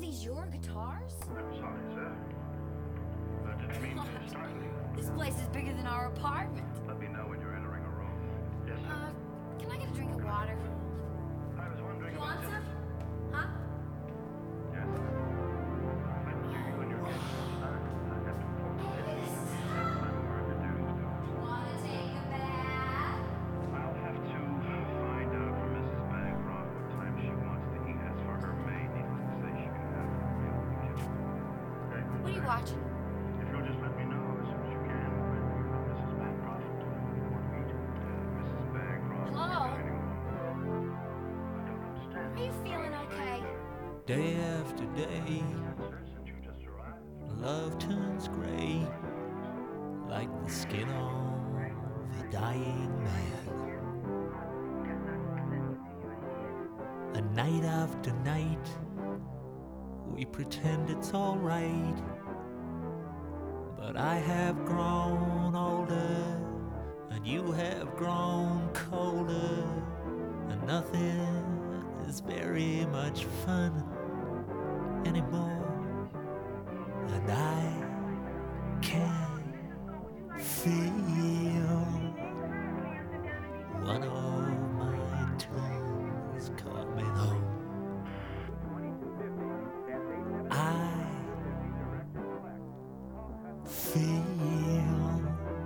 these your guitars? I'm sorry, sir. I didn't mean to startle you. This place is bigger than our apartment. Let me know when you're entering a room. Yes, sir. Can I get a drink of water? I was wondering You about want this. some? Huh? Yes. I will see you when you're getting inside. I have to inform you. I'm more introduced to. Wanna take a bath? I'll have to find out from Mrs. Bancroft what time she wants to eat. As for her maid, needless to say, she can have her meal in the kitchen. Okay? What are you watching? If you'll just let me know as soon as you can when you're with Mrs. Bancroft want to meet. Mrs. Bancroft. Hello? Dining room. I don't understand. Are you feeling okay? Day after day, Sir, since you just arrived. love turns gray, like the skin of a dying man. And night after night, we pretend it's alright. But I have grown older, and you have grown colder, and nothing is very much fun anymore. And I can feel one of my twins coming home. I feel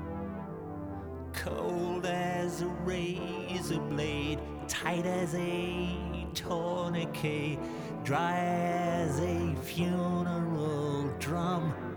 cold as a razor blade, tight as a tourniquet, dry as a funeral drum.